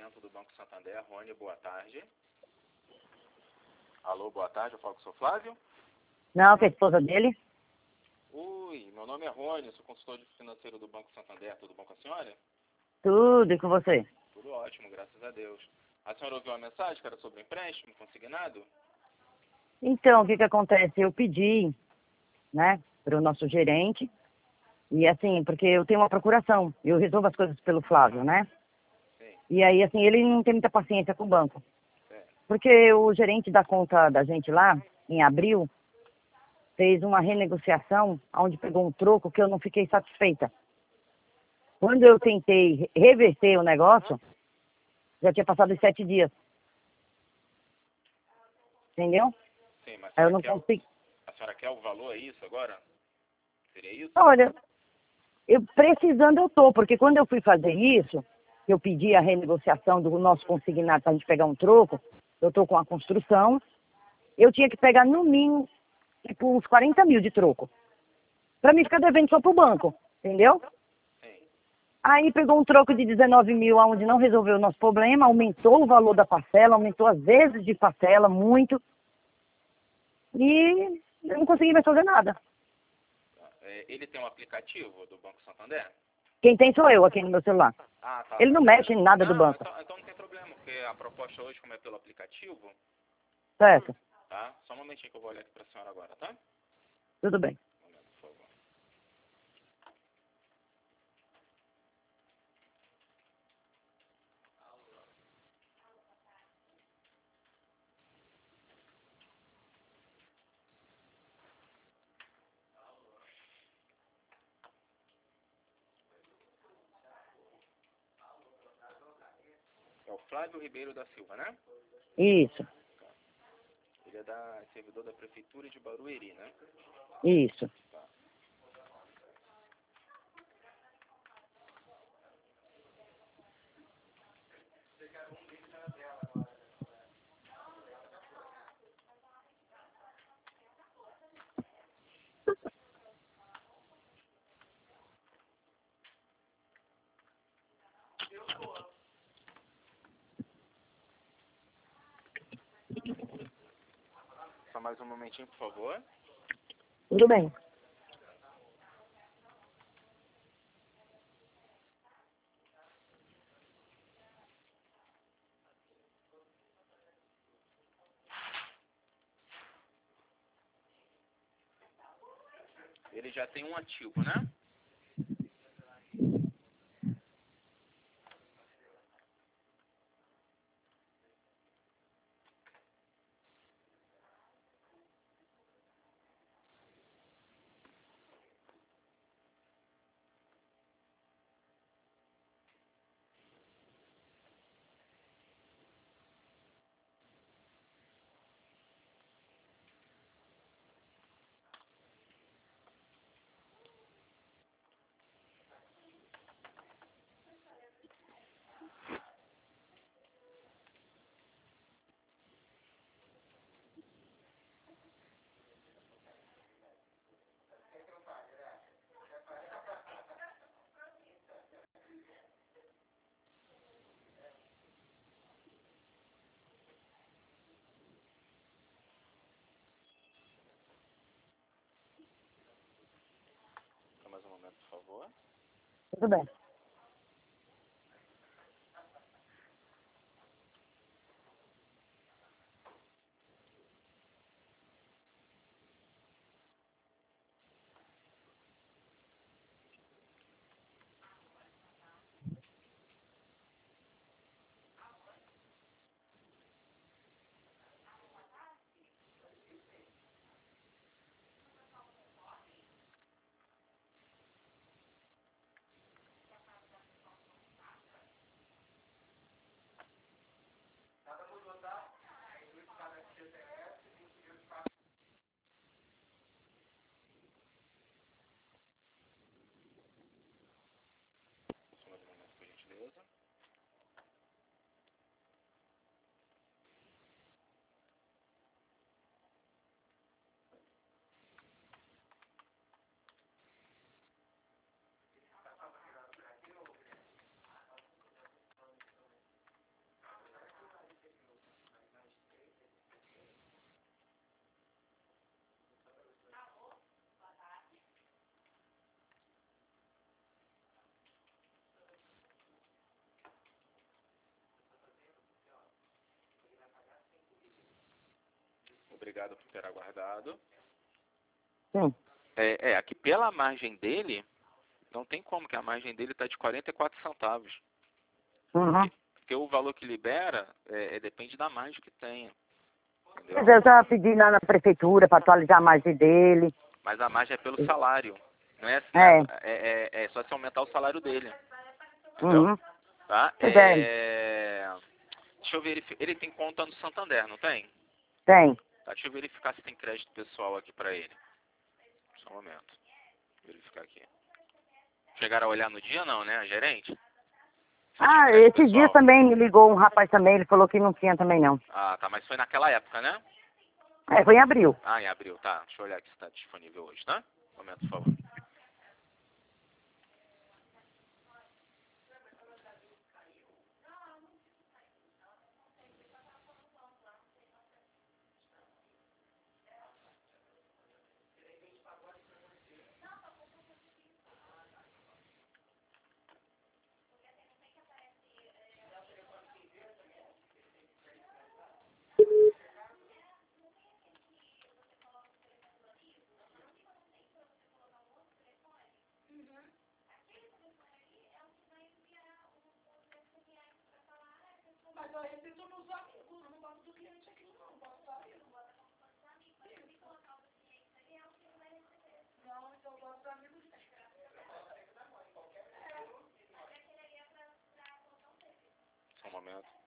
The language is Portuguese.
atendimento do Banco Santander. Rony, boa tarde. Alô, boa tarde, eu falo com o seu Flávio. Não, que é a esposa dele. Oi, meu nome é Rony, sou consultor financeiro do Banco Santander. Tudo bom com a senhora? Tudo, e com você? Tudo ótimo, graças a Deus. A senhora ouviu a mensagem que era sobre empréstimo consignado? Então, o que acontece? Eu pedi, né, para o nosso gerente, e assim, porque eu tenho uma procuração, eu resolvo as coisas pelo Flávio, né? Sim. E aí, assim, ele não tem muita paciência com o banco. É. Porque o gerente da conta da gente lá, em abril, fez uma renegociação, onde pegou um troco que eu não fiquei satisfeita. Quando eu tentei reverter o negócio, já tinha passado os 7 dias. Entendeu? Sim, mas Aí eu não consigo. a senhora quer o valor, é isso agora? Seria isso? Olha, eu precisando eu tô, porque quando eu fui fazer isso, eu pedi a renegociação do nosso consignado para a gente pegar um troco, eu tô com a construção, eu tinha que pegar no mínimo, tipo, uns 40 mil de troco. Para mim ficar devendo só pro banco, entendeu? Sim. Aí pegou um troco de 19 mil, onde não resolveu o nosso problema, aumentou o valor da parcela, aumentou as vezes de parcela, muito, e eu não consegui mais fazer nada. Ele tem um aplicativo do Banco Santander? Quem tem sou eu aqui no meu celular. Ah, tá. Ele não mexe em nada do Não, banco, então não tem problema, porque a proposta hoje, como é pelo aplicativo, certo? tá? Só um momentinho que eu vou olhar aqui pra senhora agora, tá? Tudo bem. Um momento, por favor. É o Flávio Ribeiro da Silva, né? Isso, Ele é servidor da Prefeitura de Barueri, né? isso. Tá. Só mais um momentinho, por favor. Tudo bem. Ele já tem um ativo, né? Só mais um momento, por favor. Tudo bem. Obrigado por ter aguardado. Sim. Aqui pela margem dele, não tem como, que a margem dele está de 44 centavos. Uhum. Porque o valor que libera depende da margem que tenha. Entendeu? Mas eu já pedi lá na prefeitura para atualizar a margem dele. Mas a margem é pelo salário. Não é, é só se aumentar o salário dele. Entendeu? Uhum. Tá? Pois é. Deixa eu verificar. Ele tem conta no Santander, não tem? Tem. Tá, deixa eu verificar se tem crédito pessoal aqui pra ele. Só um momento. Vou verificar aqui. Chegaram a olhar no dia não, né, gerente? Se tinha crédito Esses dias pessoal. também me ligou um rapaz também, ele falou que não tinha também não. Ah, tá, mas foi naquela época, né? Foi em abril. Ah, em abril, tá. Deixa eu olhar aqui se tá disponível hoje, tá? Um momento, por favor. Só um momento.